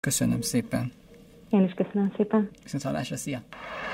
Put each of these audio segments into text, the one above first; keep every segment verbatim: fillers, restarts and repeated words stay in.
Köszönöm szépen. Én is köszönöm szépen. Viszont hallásra, szia!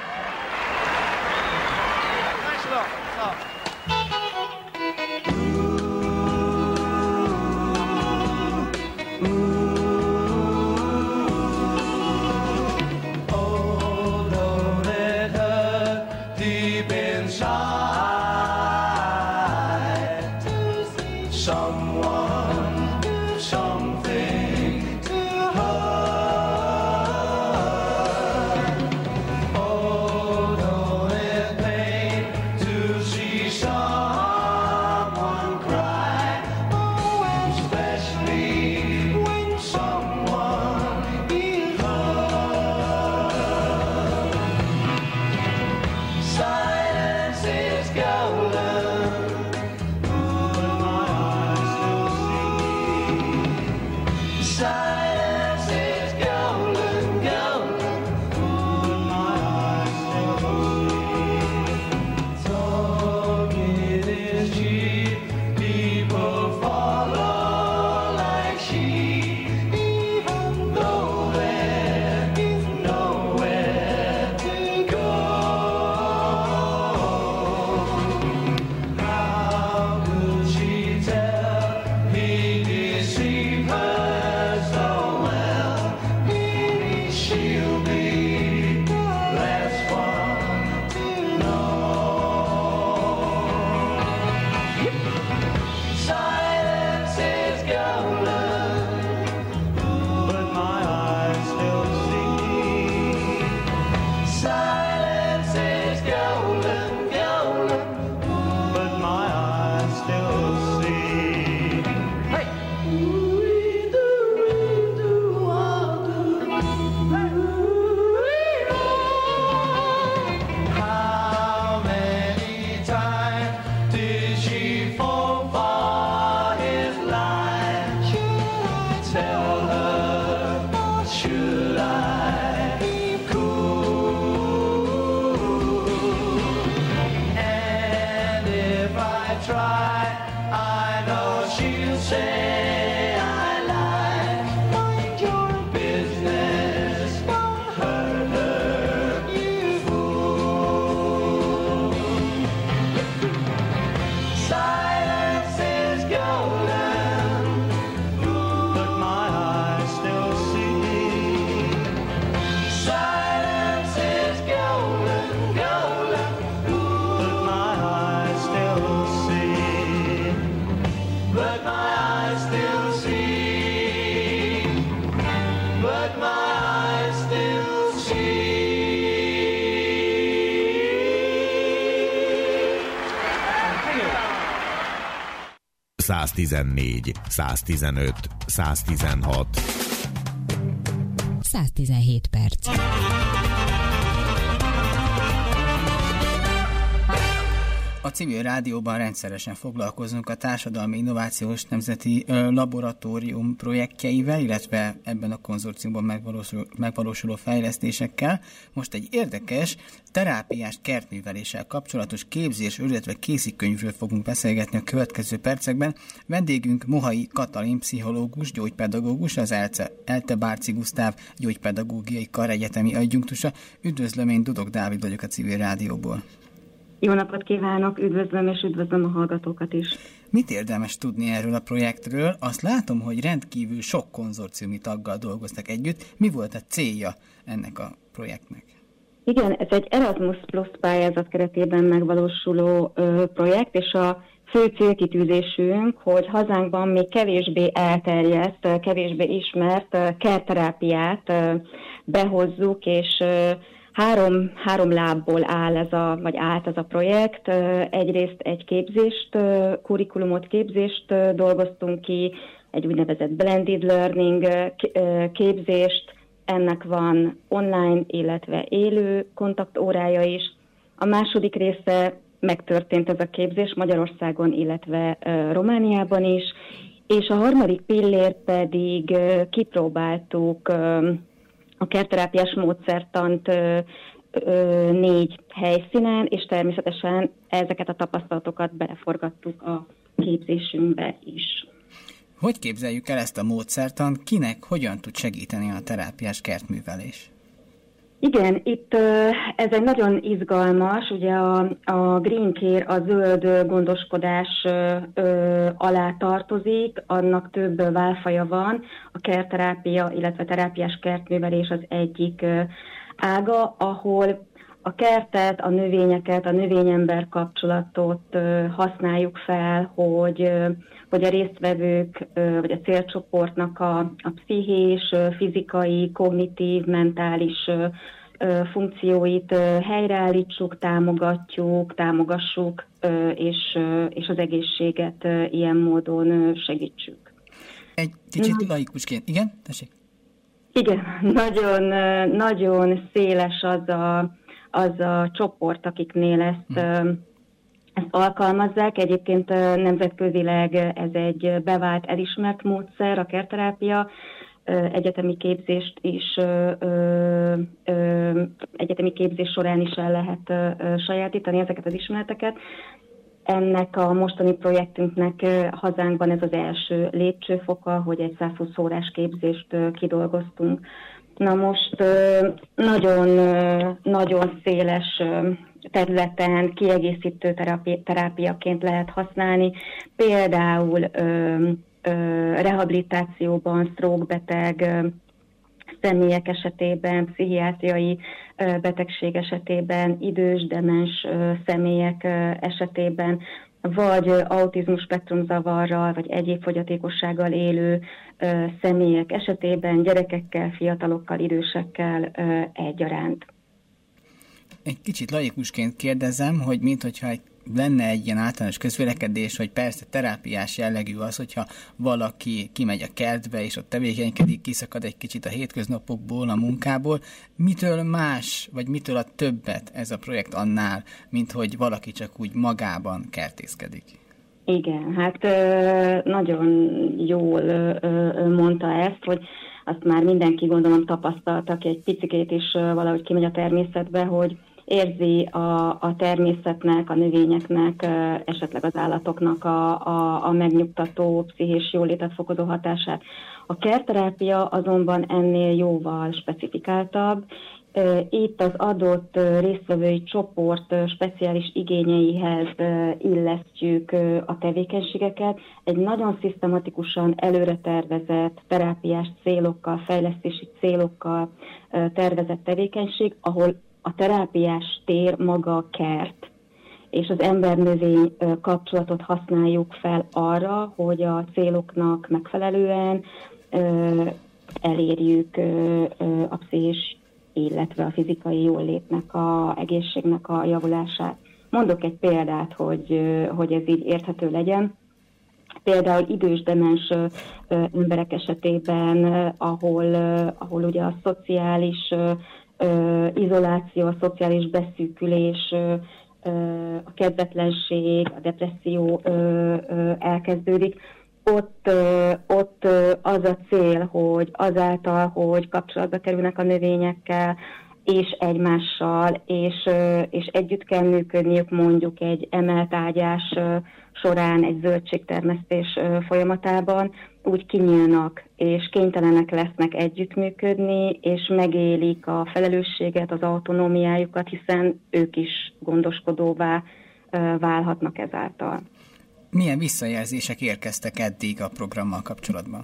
száztizennégy, száztizenöt, száztizenhat. száztizenhét perc. A civil rádióban rendszeresen foglalkozunk a Társadalmi Innovációs Nemzeti Laboratórium projektjeivel, illetve ebben a konzorciumban megvalósuló, megvalósuló fejlesztésekkel. Most egy érdekes terápiás kertműveléssel kapcsolatos képzés, illetve kézikönyvről fogunk beszélgetni a következő percekben. Vendégünk Mohai Katalin pszichológus, gyógypedagógus, az ELTE, ELTE Bárci Gusztáv gyógypedagógiai karegyetemi adjunktusa. Üdvözlöm, én Dudok Dávid vagyok a Civil Rádióból. Jó napot kívánok, üdvözlöm és üdvözlöm a hallgatókat is. Mit érdemes tudni erről a projektről? Azt látom, hogy rendkívül sok konzorciumi taggal dolgoztak együtt. Mi volt a célja ennek a projektnek? Igen, ez egy Erasmus Plus pályázat keretében megvalósuló ö, projekt, és a fő célkitűzésünk, hogy hazánkban még kevésbé elterjedt, kevésbé ismert kertterápiát ö, behozzuk, és ö, Három, három lábból áll ez a, vagy állt ez a projekt. Egyrészt egy képzést, kurikulumot, képzést dolgoztunk ki, egy úgynevezett blended learning képzést. Ennek van online, illetve élő kontaktórája is. A második része megtörtént ez a képzés Magyarországon, illetve Romániában is. És a harmadik pillér pedig kipróbáltuk a kertterápiás módszertant ö, ö, négy helyszínen, és természetesen ezeket a tapasztalatokat beleforgattuk a képzésünkbe is. Hogy képzeljük el ezt a módszertan, kinek hogyan tud segíteni a terápiás kertművelés? Igen, itt ez egy nagyon izgalmas, ugye a, a Green Care, a zöld gondoskodás alá tartozik, annak több válfaja van, a kertterápia, illetve terápiás kertművelés az egyik ága, ahol a kertet, a növényeket, a növény-ember kapcsolatot használjuk fel, hogy, hogy a résztvevők, vagy a célcsoportnak a, a pszichés, fizikai, kognitív, mentális funkcióit helyreállítsuk, támogatjuk, támogassuk, és, és az egészséget ilyen módon segítsük. Egy kicsit laikusként. Igen? Tessék. Igen, nagyon, nagyon széles az a, az a csoport, akiknél ezt, hmm. ezt alkalmazzák. Egyébként nemzetközileg ez egy bevált, elismert módszer, a kertterápia. Egyetemi képzést is, ö, ö, egyetemi képzés során is el lehet ö, sajátítani ezeket az ismereteket. Ennek a mostani projektünknek hazánkban ez az első lépcsőfoka, hogy egy százhúsz órás képzést kidolgoztunk. Na most nagyon, nagyon széles területen kiegészítő terápi, terápiaként lehet használni, például rehabilitációban, stroke-beteg személyek esetében, pszichiátriai betegség esetében, idős, demens személyek esetében, vagy autizmus spektrumzavarral, vagy egyéb fogyatékossággal élő személyek esetében, gyerekekkel, fiatalokkal, idősekkel egyaránt. Egy kicsit laikusként kérdezem, hogy minthogyha egy lenne egy ilyen általános közvélekedés, hogy persze terápiás jellegű az, hogyha valaki kimegy a kertbe, és ott tevékenykedik, kiszakad egy kicsit a hétköznapokból, a munkából. Mitől más, vagy mitől a többet ez a projekt annál, mint hogy valaki csak úgy magában kertészkedik? Igen, hát nagyon jól mondta ezt, hogy azt már mindenki gondolom tapasztalta, aki egy picikét is valahogy kimegy a természetbe, hogy érzi a, a természetnek, a növényeknek, esetleg az állatoknak a, a, a megnyugtató, pszichés jólétet fokozó hatását. A kertterápia azonban ennél jóval specifikáltabb. Itt az adott résztvevői csoport speciális igényeihez illesztjük a tevékenységeket. Egy nagyon szisztematikusan előre tervezett terápiás célokkal, fejlesztési célokkal tervezett tevékenység, ahol a terápiás tér maga a kert, és az ember-növény kapcsolatot használjuk fel arra, hogy a céloknak megfelelően ö, elérjük ö, ö, a pszichés, illetve a fizikai jólétnek, a egészségnek a javulását. Mondok egy példát, hogy, ö, hogy ez így érthető legyen. Például idős demens ö, emberek esetében, ö, ahol, ö, ahol ugye a szociális ö, Ö, izoláció, a szociális beszűkülés, ö, ö, a kedvetlenség, a depresszió ö, ö, elkezdődik. Ott, ö, ott ö, az a cél, hogy azáltal, hogy kapcsolatba kerülnek a növényekkel, és egymással, és, ö, és együtt kell működniük mondjuk egy emelt ágyás ö, során, egy zöldségtermesztés ö, folyamatában, úgy kinyílnak, és kénytelenek lesznek együttműködni, és megélik a felelősséget, az autonómiájukat, hiszen ők is gondoskodóvá válhatnak ezáltal. Milyen visszajelzések érkeztek eddig a programmal kapcsolatban?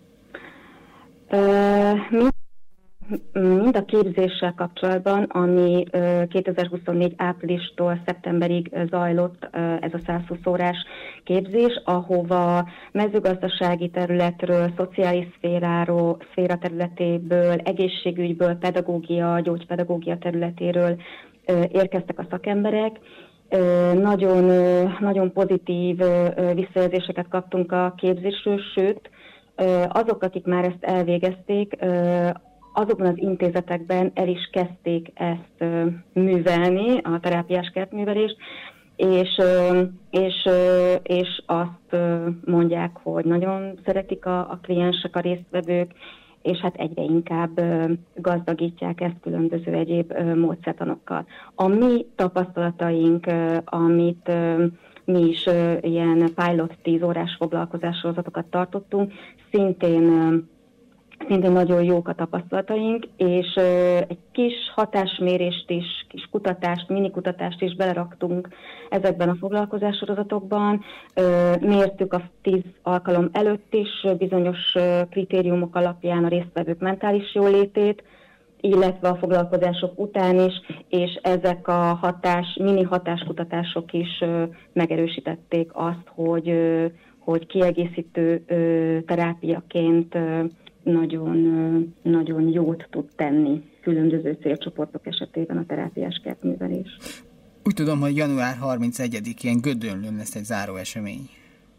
Mind, mind a képzéssel kapcsolatban, ami kétezer-huszonnégy áprilistól szeptemberig zajlott ez a százhúsz órás képzés, ahova mezőgazdasági területről, szociális szféráról, szféra területéből, egészségügyből, pedagógia, gyógypedagógia területéről érkeztek a szakemberek. Nagyon, nagyon pozitív visszajelzéseket kaptunk a képzésről, sőt, azok, akik már ezt elvégezték, azokban az intézetekben el is kezdték ezt művelni, a terápiás kertművelést, és, és, és azt mondják, hogy nagyon szeretik a, a kliensek, a résztvevők, és hát egyre inkább gazdagítják ezt különböző egyéb módszertanokkal. A mi tapasztalataink, amit mi is ilyen pilot tíz órás foglalkozássorozatokat tartottunk, szintén szintén nagyon jók a tapasztalataink, és egy kis hatásmérést is, kis kutatást, mini kutatást is beleraktunk ezekben a foglalkozássorozatokban. Mértük a tíz alkalom előtt is bizonyos kritériumok alapján a résztvevők mentális jólétét, illetve a foglalkozások után is, és ezek a hatás, mini hatáskutatások is megerősítették azt, hogy, hogy kiegészítő terápiaként nagyon, nagyon jót tud tenni különböző célcsoportok esetében a terápiás kertművelés. Úgy tudom, hogy január harmincegyedikén Gödöllőn lesz egy záróesemény.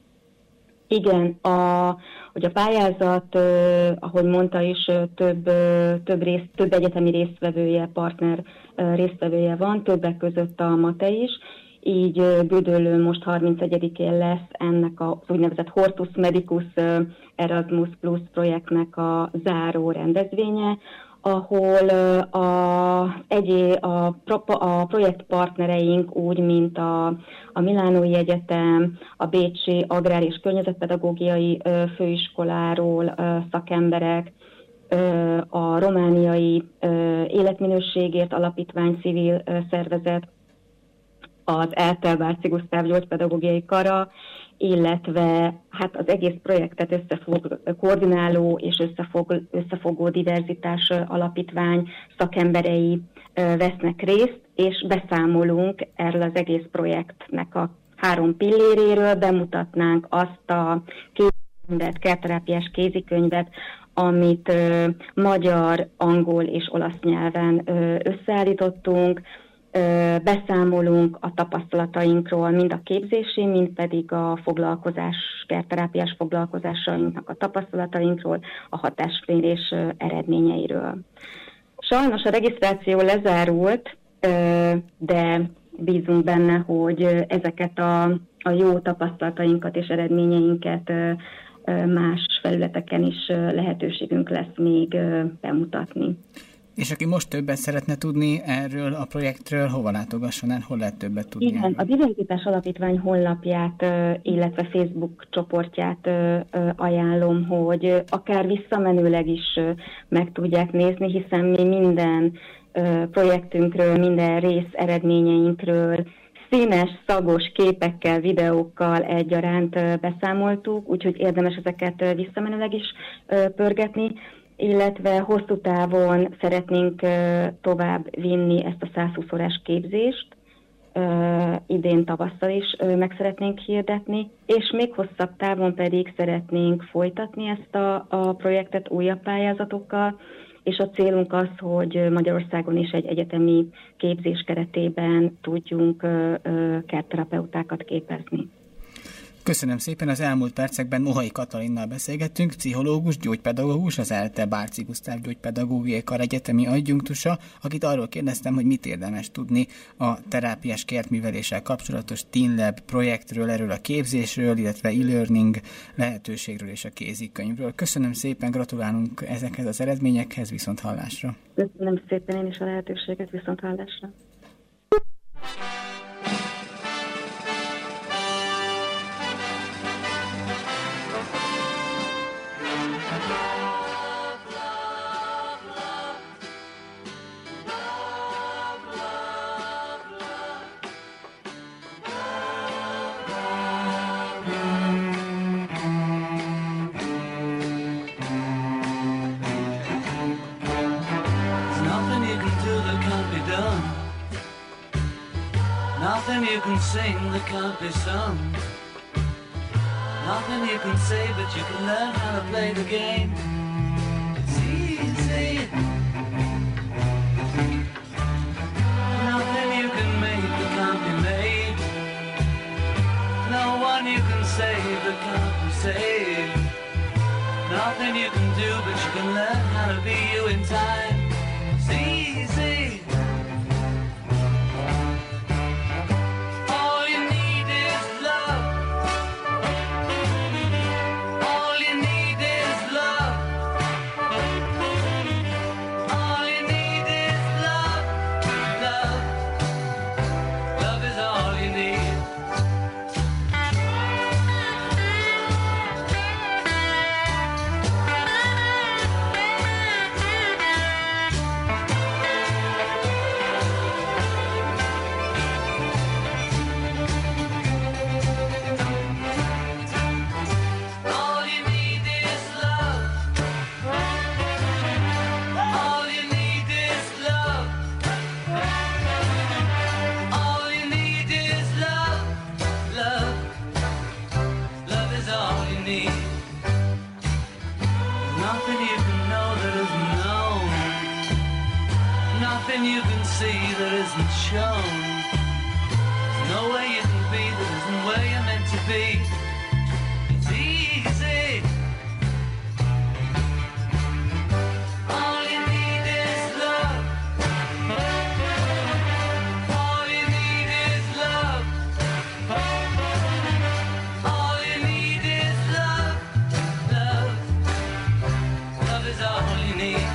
Igen, a, hogy a pályázat, eh, ahogy mondta is, több, több, rész, több egyetemi résztvevője, partner eh, résztvevője van, többek között a MATE is, így Gödöllőn most harmincegyedikén lesz ennek az úgynevezett Hortus Medicus Erasmus Plus projektnek a záró rendezvénye, ahol a, egyé, a, a projektpartnereink úgy, mint a, a Milánói Egyetem, a Bécsi Agrár- és Környezetpedagógiai Főiskoláról szakemberek, a Romániai Életminőségért Alapítvány civil szervezet, az ELTEL Bárci Gusztáv Gyógypedagógiai Kara, illetve hát az egész projektet összefog, koordináló és összefog, összefogó diverzitás alapítvány szakemberei vesznek részt, és beszámolunk erről az egész projektnek a három pilléréről, bemutatnánk azt a kézikönyvet, kertterápiás kézikönyvet, amit magyar, angol és olasz nyelven összeállítottunk. Beszámolunk a tapasztalatainkról, mind a képzési, mind pedig a foglalkozás, kertterápiás foglalkozásainknak a tapasztalatainkról, a hatásmérés eredményeiről. Sajnos a regisztráció lezárult, de bízunk benne, hogy ezeket a, a jó tapasztalatainkat és eredményeinket más felületeken is lehetőségünk lesz még bemutatni. És aki most többet szeretne tudni erről a projektről, hova látogasson el, hol lehet többet tudni? Igen, a Diverzitás Alapítvány honlapját, illetve Facebook csoportját ajánlom, hogy akár visszamenőleg is meg tudják nézni, hiszen mi minden projektünkről, minden rész eredményeinkről színes, szagos képekkel, videókkal egyaránt beszámoltuk, úgyhogy érdemes ezeket visszamenőleg is pörgetni, illetve hosszú távon szeretnénk tovább vinni ezt a százhúsz órás képzést, idén tavasszal is meg szeretnénk hirdetni, és még hosszabb távon pedig szeretnénk folytatni ezt a, a projektet újabb pályázatokkal, és a célunk az, hogy Magyarországon is egy egyetemi képzés keretében tudjunk kertterapeutákat képezni. Köszönöm szépen, az elmúlt percekben Mohai Katalinnal beszélgettünk, pszichológus, gyógypedagógus, az ELTE Bárci Gusztáv Gyógypedagógiai Kar egyetemi adjunktusa, akit arról kérdeztem, hogy mit érdemes tudni a terápiás kertműveléssel kapcsolatos TeenLab projektről, erről a képzésről, illetve e-learning lehetőségről és a kézikönyvről. Köszönöm szépen, gratulálunk ezekhez az eredményekhez, viszont hallásra. Köszönöm szépen én is a lehetőséget, viszont hallásra. Nothing you can sing that can't be sung. Nothing you can say, but you can learn how to play the game. It's easy. Nothing you can make that can't be made. No one you can save that can't be saved. Nothing you can do, but you can learn how to be you in time. It's easy. Love. nothing you can see that isn't shown. There's no way you can be that isn't where you're meant to be. It's easy. All you need is love. All you need is love. All you need is love. Love. Love is all you need.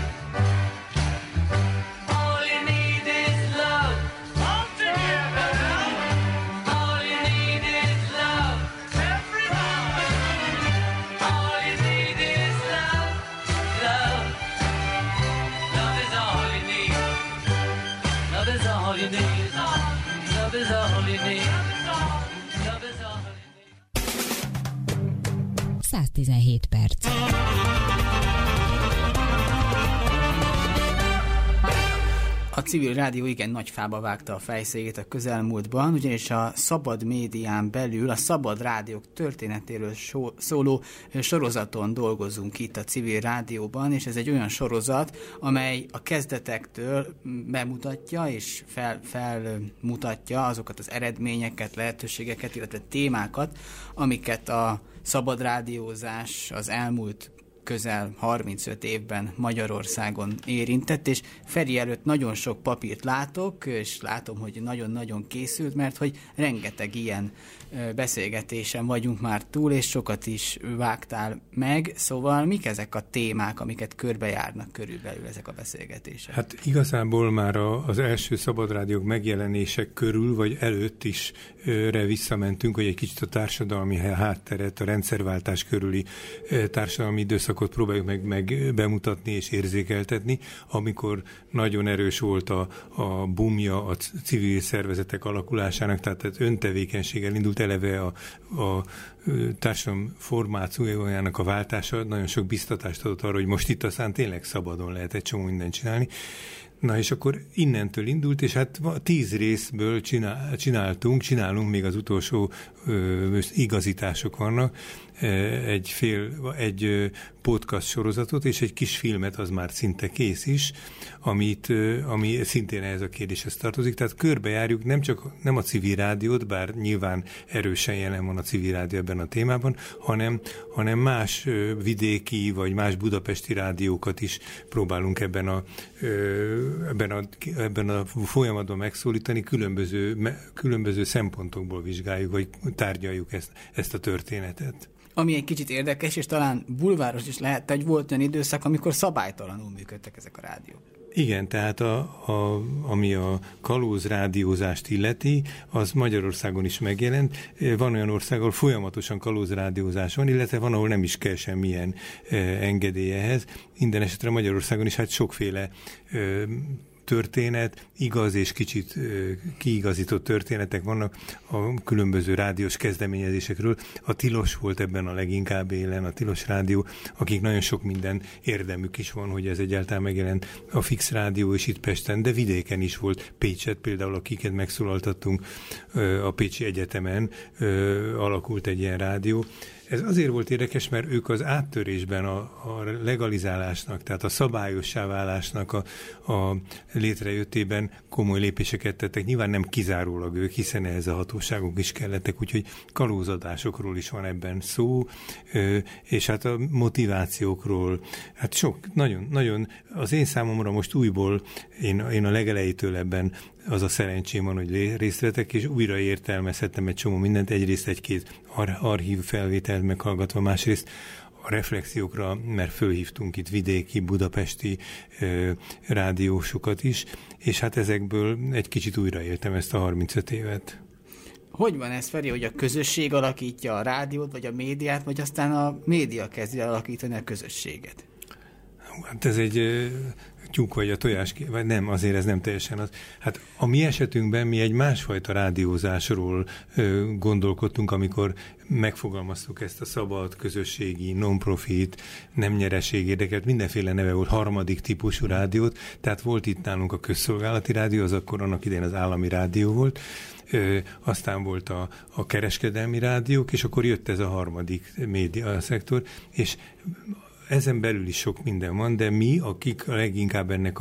száz tizenhét perc. A civil rádió igen nagy fába vágta a fejszéjét a közelmúltban, ugyanis a szabad médián belül a szabad rádiók történetéről so- szóló sorozaton dolgozunk itt a civil rádióban, és ez egy olyan sorozat, amely a kezdetektől bemutatja és fel, felmutatja azokat az eredményeket, lehetőségeket, illetve témákat, amiket a szabad rádiózás az elmúlt közel harmincöt évben Magyarországon érintett, és Feri előtt nagyon sok papírt látok, és látom, hogy nagyon-nagyon készült, mert hogy rengeteg ilyen beszélgetésen vagyunk már túl, és sokat is vágtál meg, szóval mik ezek a témák, amiket körbejárnak körülbelül ezek a beszélgetések? Hát igazából már a, az első szabadrádiók megjelenések körül, vagy előtt is re visszamentünk, hogy egy kicsit a társadalmi hátteret, a rendszerváltás körüli társadalmi időszakot próbáljuk meg, meg bemutatni és érzékeltetni, amikor nagyon erős volt a, a bumja a civil szervezetek alakulásának, tehát öntevékenységgel indult eleve a, a társadalom formációjának a váltása, nagyon sok biztatást adott arra, hogy most itt aztán tényleg szabadon lehet egy csomó mindent csinálni. Na és akkor innentől indult, és hát tíz részből csinál, csináltunk, csinálunk, még az utolsó ö, igazítások vannak, egy fél, egy podcast sorozatot, és egy kis filmet, az már szinte kész is, amit, ami szintén ehhez a kérdéshez tartozik. Tehát körbejárjuk nem csak nem a civil rádiót, bár nyilván erősen jelen van a civil rádió ebben a témában, hanem, hanem más vidéki, vagy más budapesti rádiókat is próbálunk ebben a, ebben a, ebben a folyamatban megszólítani, különböző, különböző szempontokból vizsgáljuk, vagy tárgyaljuk ezt, ezt a történetet. Ami egy kicsit érdekes, és talán bulváros is lehet, hogy volt olyan időszak, amikor szabálytalanul működtek ezek a rádiók. Igen, tehát a, a, ami a kalózrádiózást illeti, az Magyarországon is megjelent. Van olyan ország, ahol folyamatosan kalózrádiózás van, illetve van, ahol nem is kell semmilyen e, engedélyehez. Minden esetre Magyarországon is hát sokféle e, történet, igaz és kicsit kiigazított történetek vannak a különböző rádiós kezdeményezésekről. A Tilos volt ebben a leginkább élen, a Tilos rádió, akik nagyon sok minden érdemük is van, hogy ez egyáltalán megjelent. A Fix rádió is itt Pesten, de vidéken is volt. Pécset például, akiket megszólaltattunk a Pécsi Egyetemen, alakult egy ilyen rádió. Ez azért volt érdekes, mert ők az áttörésben a, a legalizálásnak, tehát a szabályossá válásnak a, a létrejöttében komoly lépéseket tettek. Nyilván nem kizárólag ők, hiszen ehhez a hatóságok is kellettek, úgyhogy kalózadásokról is van ebben szó, és hát a motivációkról, hát sok, nagyon, nagyon, az én számomra most újból, én, én a legelejétől ebben az a szerencsém van, hogy részt vettek, és újra értelmezhettem egy csomó mindent, egyrészt egy-két ar- archív felvételt meghallgatva, másrészt a reflexiókra, mert fölhívtunk itt vidéki, budapesti ö, rádiósokat is, és hát ezekből egy kicsit újraéltem ezt a harmincöt évet. Hogy van ez, Feri, hogy a közösség alakítja a rádiót, vagy a médiát, vagy aztán a média kezdi alakítani a közösséget? Hát ez egy tyúk vagy a tojás, vagy nem, azért ez nem teljesen az. Hát a mi esetünkben mi egy másfajta rádiózásról ö, gondolkodtunk, amikor megfogalmaztuk ezt a szabad, közösségi, non-profit, nem nyereség érdekelt, mindenféle neve volt, harmadik típusú rádiót, tehát volt itt nálunk a közszolgálati rádió, az akkor annak idején az állami rádió volt, Ö, aztán volt a, a kereskedelmi rádiók, és akkor jött ez a harmadik média szektor, és ezen belül is sok minden van, de mi, akik leginkább ennek a,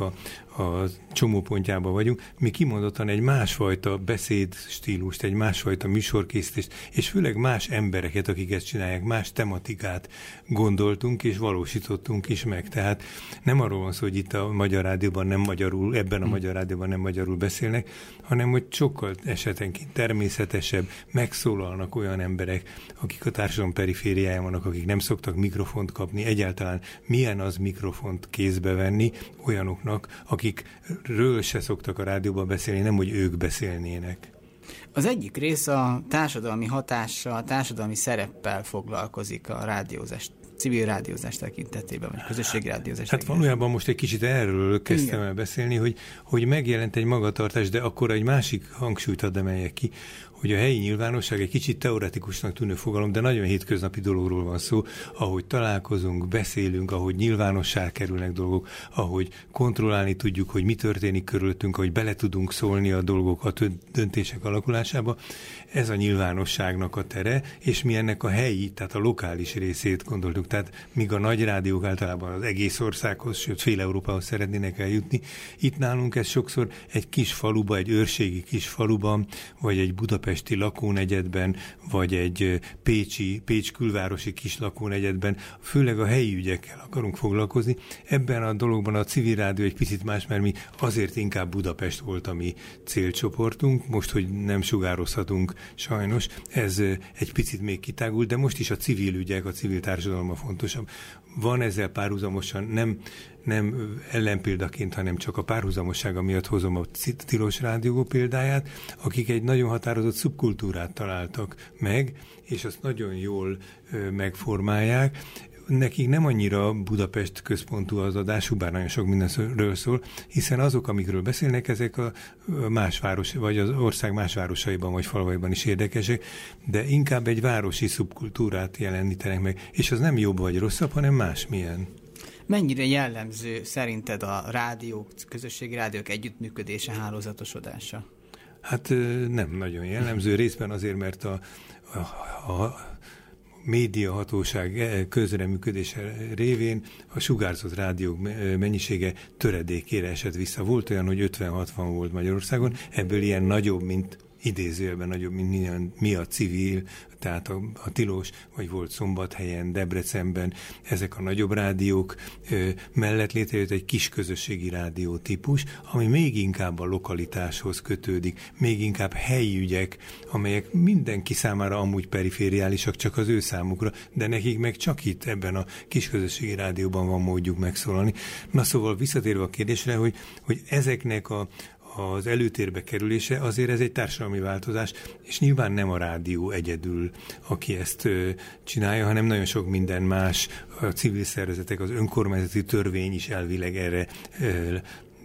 a csomópontjában vagyunk, mi kimondottan egy másfajta beszédstílust, egy másfajta műsorkészítést, és főleg más embereket, akik ezt csinálják, más tematikát gondoltunk és valósítottunk is meg. Tehát nem arról van szó, hogy itt a Magyar Rádióban nem magyarul, ebben a Magyar Rádióban nem magyarul beszélnek, hanem hogy sokkal esetenként természetesebb, megszólalnak olyan emberek, akik a társadalom perifériáján vannak, akik nem szoktak mikrofont kapni, egyáltalán milyen az mikrofont kézbe venni olyanoknak, akikről se szoktak a rádióban beszélni, nem hogy ők beszélnének. Az egyik rész a társadalmi hatással, a társadalmi szereppel foglalkozik a rádiózás, civil rádiózás tekintetében, vagy közösségi rádiózás Hát tekintetében. Valójában most egy kicsit erről kezdtem Igen. el beszélni, hogy, hogy megjelent egy magatartás, de akkor egy másik hangsúlyt hadd emeljek ki, hogy a helyi nyilvánosság egy kicsit teoretikusnak tűnő fogalom, de nagyon hétköznapi dologról van szó, ahogy találkozunk, beszélünk, ahogy nyilvánossá kerülnek dolgok, ahogy kontrollálni tudjuk, hogy mi történik körülöttünk, ahogy bele tudunk szólni a dolgok, a döntések alakulásába. Ez a nyilvánosságnak a tere, és mi ennek a helyi, tehát a lokális részét gondoltuk. Tehát míg a nagy rádiók általában az egész országhoz, sőt fél Európához szeretnének eljutni, itt nálunk ez sokszor egy kis faluba, egy őrségi kis faluban, vagy egy budapesti lakónegyedben, vagy egy pécsi, Pécs külvárosi kis lakónegyedben, főleg a helyi ügyekkel akarunk foglalkozni. Ebben a dologban a civil rádió egy picit más, mert mi azért inkább Budapest volt a mi célcsoportunk, most, hogy nem sugározhatunk sajnos, ez egy picit még kitágult, de most is a civil ügyek, a civil társadalom fontosabb. Van ezzel párhuzamosan, nem, nem ellenpéldaként, hanem csak a párhuzamossága miatt hozom a Tilos Rádió példáját, akik egy nagyon határozott szubkultúrát találtak meg, és azt nagyon jól ö, megformálják. Nekik nem annyira Budapest központú az adásuk, bár nagyon sok mindenről szól, hiszen azok, amikről beszélnek, ezek a más város, vagy az ország más városaiban, vagy falvaiban is érdekesek, de inkább egy városi szubkultúrát jelenítenek meg, és az nem jobb vagy rosszabb, hanem másmilyen. Mennyire jellemző szerinted a rádiók, közösségi rádiók együttműködése, hálózatosodása? Hát nem nagyon jellemző, részben azért, mert a, a, a médiahatóság közreműködése révén a sugárzott rádiók mennyisége töredékére esett vissza. Volt olyan, hogy ötven-hatvan volt Magyarországon, ebből ilyen nagyobb, mint idézőjelben nagyobb, mint milyen, mi a civil, tehát a, a Tilos, vagy volt Szombathelyen, Debrecenben, ezek a nagyobb rádiók ö, mellett létrejött egy kis közösségi rádió típus, ami még inkább a lokalitáshoz kötődik, még inkább helyi ügyek, amelyek mindenki számára amúgy perifériálisak, csak az ő számukra, de nekik meg csak itt ebben a kis közösségi rádióban van módjuk megszólalni. Na szóval visszatérve a kérdésre, hogy, hogy ezeknek a az előtérbe kerülése, azért ez egy társadalmi változás, és nyilván nem a rádió egyedül, aki ezt ö, csinálja, hanem nagyon sok minden más, a civil szervezetek, az önkormányzati törvény is elvileg erre ö,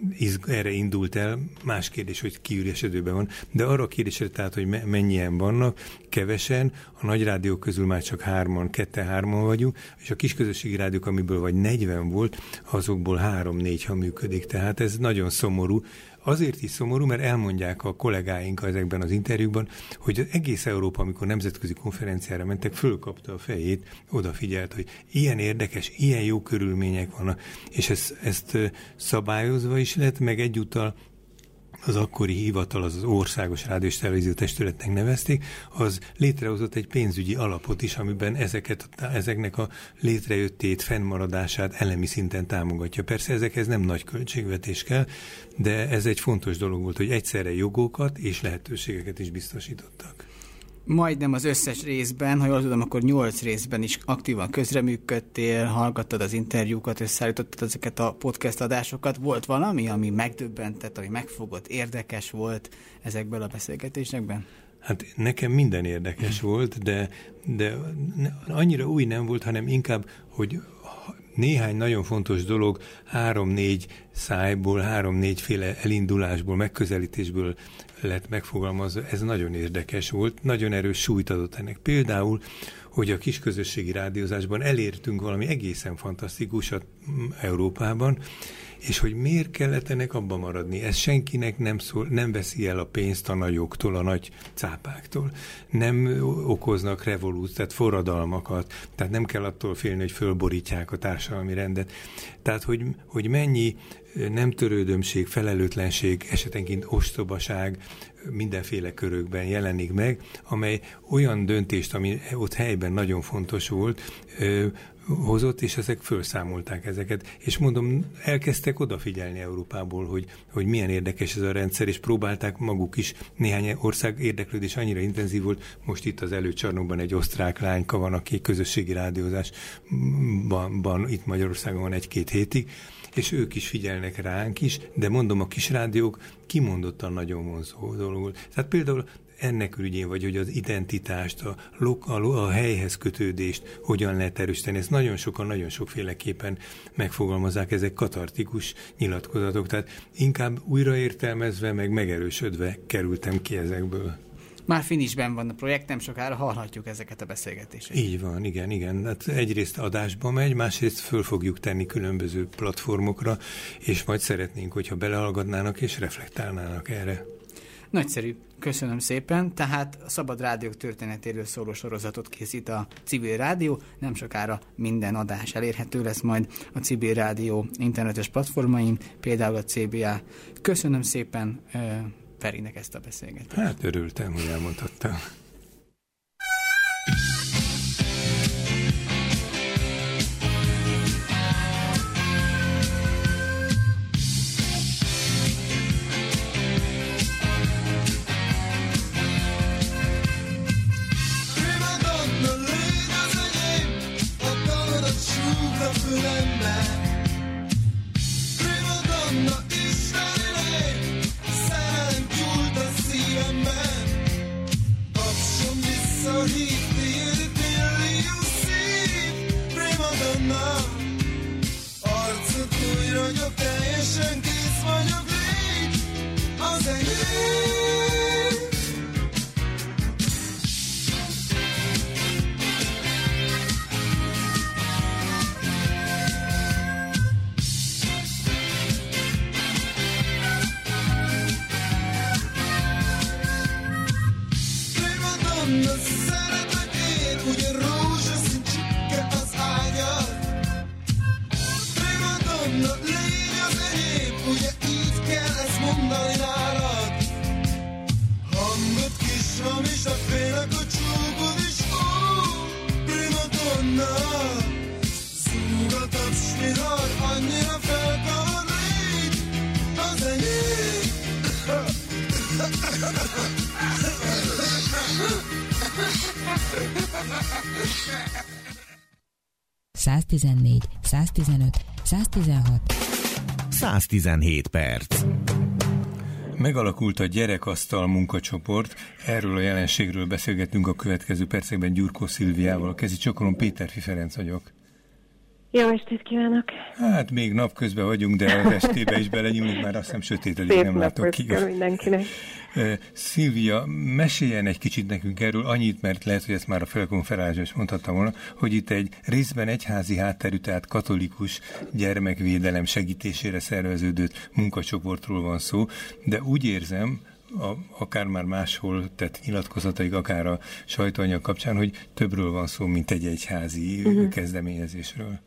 erre indult el, más kérdés, hogy kiüresedőben van, de arra a kérdésre, tehát, hogy mennyien vannak, kevesen, a nagy rádiók közül már csak hárman, ketten-hárman vagyunk, és a kisközösségi rádiók, amiből vagy negyven volt, azokból három-négy, ha működik, tehát ez nagyon szomorú. Azért is szomorú, mert elmondják a kollégáink ezekben az interjúkban, hogy az egész Európa, amikor nemzetközi konferenciára mentek, fölkapta a fejét, odafigyelt, hogy ilyen érdekes, ilyen jó körülmények vannak, és ezt, ezt szabályozva is lett, meg egyúttal az akkori hivatal, az az Országos Rádió és Televízió Testületnek nevezték, az létrehozott egy pénzügyi alapot is, amiben ezeket, ezeknek a létrejöttét, fennmaradását elemi szinten támogatja. Persze ezekhez nem nagy költségvetés kell, de ez egy fontos dolog volt, hogy egyszerre jogokat és lehetőségeket is biztosítottak. Majdnem az összes részben, ha jól tudom, akkor nyolc részben is aktívan közreműködtél, hallgattad az interjúkat, összeállítottad ezeket a podcast adásokat. Volt valami, ami megdöbbentett, ami megfogott, érdekes volt ezekből a beszélgetésekben? Hát nekem minden érdekes volt, de, de annyira új nem volt, hanem inkább, hogy néhány nagyon fontos dolog három-négy szájból, három-négyféle elindulásból, megközelítésből lett megfogalmazva. Ez nagyon érdekes volt, nagyon erős súlyt adott ennek. Például, hogy a kisközösségi rádiózásban elértünk valami egészen fantasztikusat Európában, és hogy miért kellett ennek abba maradni. Ez senkinek nem, szól, nem veszi el a pénzt a nagyoktól, a nagy cápáktól. Nem okoznak revolúciót, tehát forradalmakat, tehát nem kell attól félni, hogy fölborítják a társadalmi rendet. Tehát, hogy, hogy mennyi nem törődömség, felelőtlenség, esetenként ostobaság mindenféle körökben jelenik meg, amely olyan döntést, ami ott helyben nagyon fontos volt, hozott, és ezek felszámolták ezeket. És mondom, elkezdtek odafigyelni Európából, hogy, hogy milyen érdekes ez a rendszer, és próbálták maguk is. Néhány ország érdeklődés annyira intenzív volt, most itt az előcsarnokban egy osztrák lányka van, aki közösségi rádiózásban, itt Magyarországon van egy-két hétig, és ők is figyelnek ránk is, de mondom, a kis rádiók kimondottan nagyon vonzó dolog. Tehát például ennek ügyén, vagy hogy az identitást, a, lokal, a helyhez kötődést hogyan lehet erősíteni. Ezt nagyon sokan, nagyon sokféleképpen megfogalmazzák, ezek katartikus nyilatkozatok. Tehát inkább újraértelmezve, meg megerősödve kerültem ki ezekből. Már finisben van a projekt, nem sokára hallhatjuk ezeket a beszélgetéseket. Így van, igen, igen. Hát egyrészt adásba megy, másrészt föl fogjuk tenni különböző platformokra, és majd szeretnénk, hogyha belehallgatnának és reflektálnának erre. Nagyszerű, köszönöm szépen. Tehát a Szabad Rádiók történetéről szóló sorozatot készít a Civil Rádió. Nem sokára minden adás elérhető lesz majd a Civil Rádió internetes platformain, például a cé bé á. Köszönöm szépen uh, Ferinek ezt a beszélgetést. Hát örültem, hogy elmondhattam. száztizennégy, száztizenöt, száztizenhat. száztizenhét perc. Megalakult a Gyerekasztal munkacsoport. Erről a jelenségről beszélgetünk a következő percekben Gyurkó Szilviával. A kezi csokolom, Péterfi Ferenc vagyok. Jó estét kívánok! Hát még napközben vagyunk, de az estébe is belenyúlunk, már azt hiszem sötétedik, nem látok ki. Szép mindenkinek. Szilvia, meséljen egy kicsit nekünk erről, annyit, mert lehet, hogy ezt már a felkonferálásban is mondhattam volna, hogy itt egy részben egyházi hátterű, tehát katolikus gyermekvédelem segítésére szerveződött munkacsoportról van szó, de úgy érzem, a, akár már máshol tett nyilatkozataik, akár a sajtóanyag kapcsán, hogy többről van szó, mint egy egyházi uh-huh. kezdeményezésről.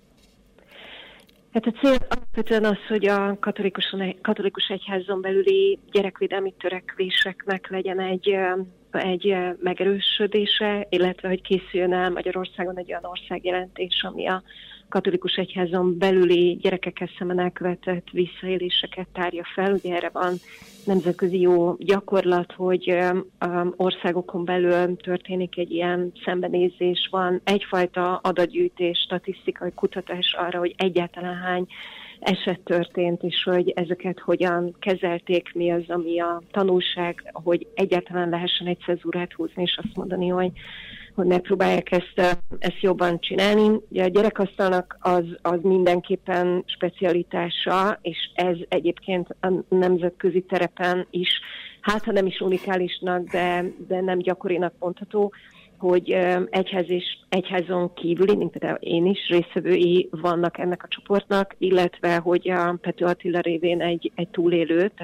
Hát a cél alapvetően az, hogy a katolikus, katolikus egyházon belüli gyerekvédelmi törekvéseknek legyen egy, egy megerősödése, illetve hogy készüljön el Magyarországon egy olyan országjelentés, ami a katolikus egyházon belüli gyerekekkel szemben elkövetett visszaéléseket tárja fel. Ugye erre van nemzetközi jó gyakorlat, hogy um, országokon belül történik egy ilyen szembenézés, van egyfajta adatgyűjtés, statisztikai kutatás arra, hogy egyáltalán hány eset történt, és hogy ezeket hogyan kezelték, mi az, ami a tanulság, hogy egyáltalán lehessen egy cezúrát húzni, és azt mondani, hogy hogy megpróbálják ezt, ezt jobban csinálni. Ugye a gyerekasztalnak az, az mindenképpen specialitása, és ez egyébként a nemzetközi terepen is, hát ha nem is unikálisnak, de, de nem gyakorinak mondható, hogy egyház és egyházon kívüli, mint például én is, résztvevői vannak ennek a csoportnak, illetve hogy a Pető Attila révén egy, egy túlélőt,